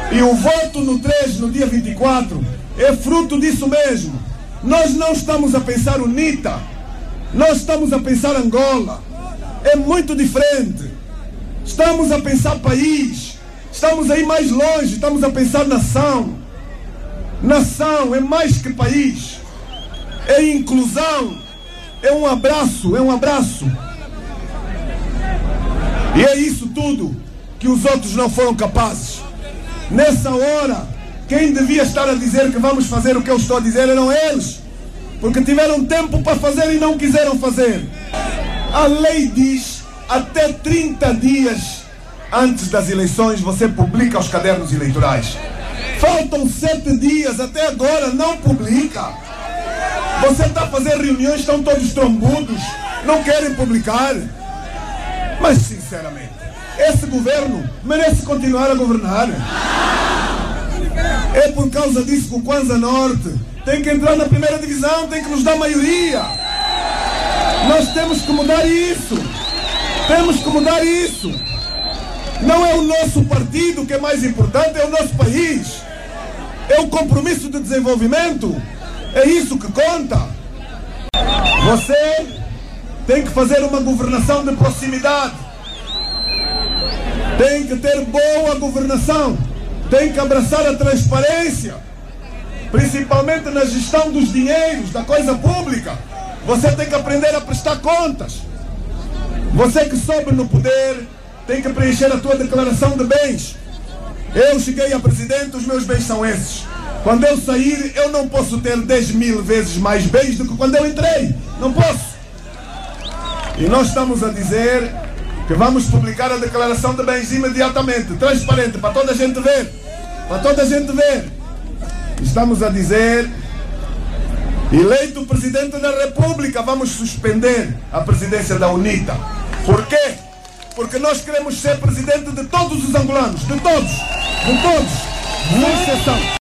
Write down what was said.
E o voto no 3, no dia 24, é fruto disso mesmo. Nós não estamos a pensar UNITA, nós estamos a pensar Angola. É muito diferente. Estamos a pensar país, estamos aí mais longe, estamos a pensar nação. Nação é mais que país, é inclusão, é um abraço, é um abraço. E é isso tudo que os outros não foram capazes. Nessa hora, quem devia estar a dizer que vamos fazer o que eu estou a dizer eram eles, porque tiveram tempo para fazer e não quiseram fazer. A lei diz até 30 dias antes das eleições você publica os cadernos eleitorais. Faltam 7 dias, até agora não publica. Você está a fazer reuniões, estão todos trombudos, não querem publicar. Mas sinceramente, esse governo merece continuar a governar. É por causa disso que o Kwanza Norte tem que entrar na primeira divisão, tem que nos dar maioria. Nós temos que mudar isso. Temos que mudar isso. Não é o nosso partido que é mais importante, é o nosso país. É o compromisso de desenvolvimento. É isso que conta. Você tem que fazer uma governação de proximidade. Tem que ter boa governação. Tem que abraçar a transparência, principalmente na gestão dos dinheiros, da coisa pública. Você tem que aprender a prestar contas. Você que sobe no poder tem que preencher a tua declaração de bens. Eu cheguei a presidente, os meus bens são esses. Quando eu sair, eu não posso ter 10.000 vezes mais bens do que quando eu entrei. Não posso. E nós estamos a dizer que vamos publicar a declaração de bens imediatamente, transparente, para toda a gente ver. Para toda a gente ver. Estamos a dizer, eleito presidente da República, vamos suspender a presidência da UNITA. Por quê? Porque nós queremos ser presidente de todos os angolanos, de todos, sem exceção.